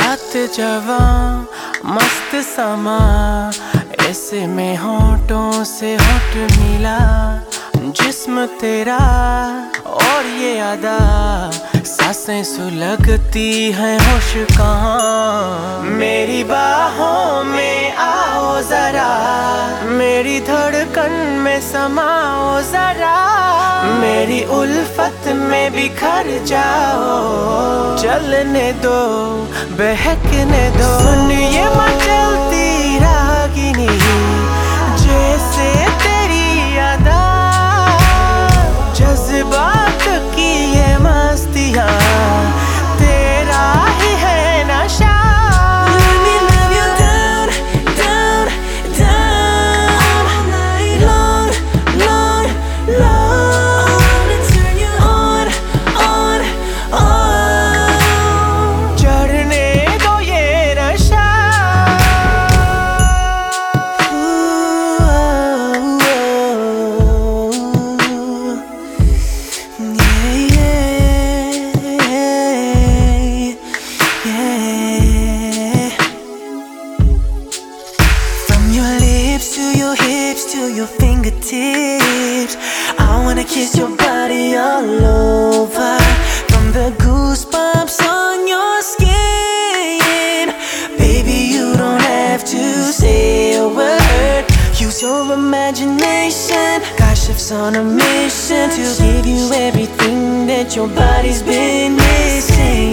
रात जवां मस्त समा, ऐसे में होठों से होठ मिला। जिस्म तेरा और ये अदा, सांसें सुलगती हैं होश कहाँ। मेरी बाहों में आओ जरा, मेरी धड़कन में समाओ जरा, मेरी उल्फत में बिखर जाओ। चलने दो, बहकने दो, सुन ये मचलती रागिनी, जैसे तेरी अदा, जज्बात की ये मस्तियाँ, तेरा ही है नशा। Let me love you down, down, down, all night long, long, long. Wanna turn you on, on, on. चढ़ने दो ये नशा। From your lips to your hips to your fingertips, I wanna kiss your body all over. From the goosebumps on your skin, baby, you don't have to say a word. Use your imagination. Got shifts on a mission to give you everything that your body's been missing.